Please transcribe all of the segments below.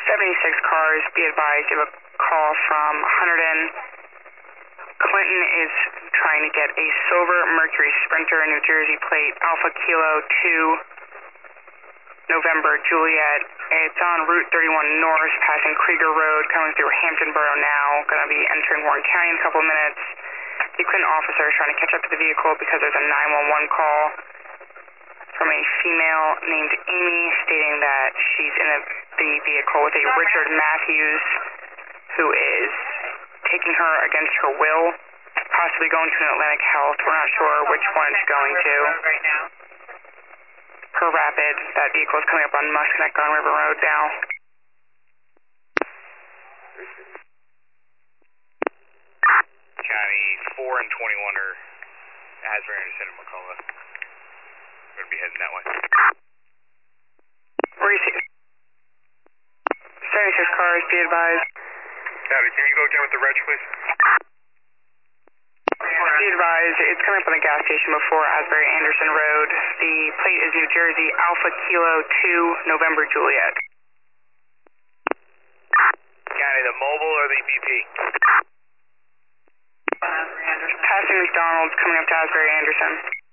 76 cars, be advised, you have a call from Hunterdon. Clinton is trying to get a silver Mercury Sprinter, New Jersey plate, Alpha Kilo 2, November Juliet. It's on Route 31 North, passing Krieger Road, coming through Hampton Borough now, going to be entering Warren County in a couple minutes. The Clinton officer is trying to catch up to the vehicle because there's a 911 call from a female named Amy stating that she's in the vehicle with a Richard Matthews who is taking her against her will, possibly going to an Atlantic Health. We're not sure which one it's going to. Per Rapid, that vehicle is coming up on Musconnect on River Road now. County 4 and 21 are Asbury, Anderson, and McCullough. We're going to be heading that way. Where you see 76 cars, be advised. County, can you go again with the reg, please? Be advised, it's coming up on the gas station before Asbury Anderson Road. The plate is New Jersey, Alpha Kilo 2, November Juliet. County, the mobile or the BP? Passing McDonald's, coming up to Asbury Anderson.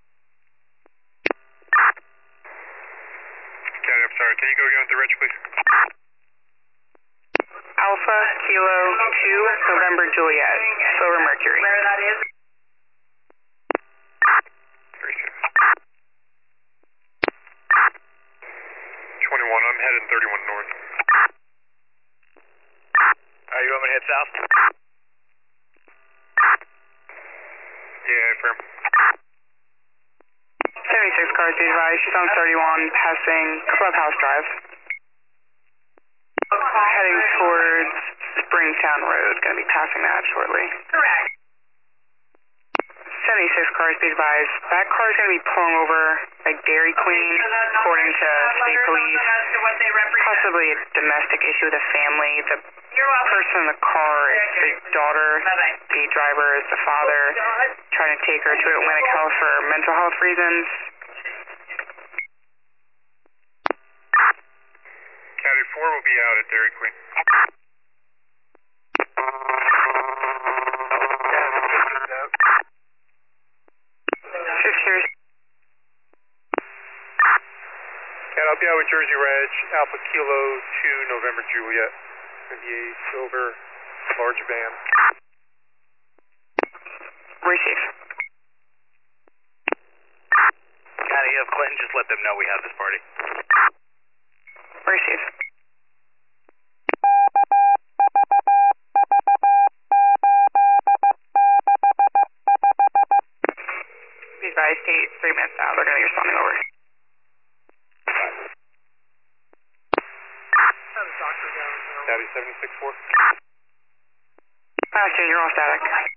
County, I'm sorry, can you go again with the reg, please? Alpha Kilo 2, November Juliet, Silver Mercury. Where that is? 21, I'm heading 31 north. You want me to head south? Yeah, affirm. 76 cars, be advised, she's on 31, passing Clubhouse Drive. Heading towards Springtown Road, going to be passing that shortly. Correct. 76 cars, be advised, that car is going to be pulling over like Dairy Queen, according to state police. Possibly a domestic issue with a family. The person in the car is the daughter, the driver is the father, trying to take her to Atlantic Health for mental health reasons. County 4 will be out at Dairy Queen. And I'll be out with Jersey Reg, Alpha Kilo 2, November Juliet. Going to be a silver large van. Receive. County of Clinton, just let them know we have this party. Receive. Be advised, state 3 minutes out, they're going to be responding over. County 76-4. Bastion, you're all static.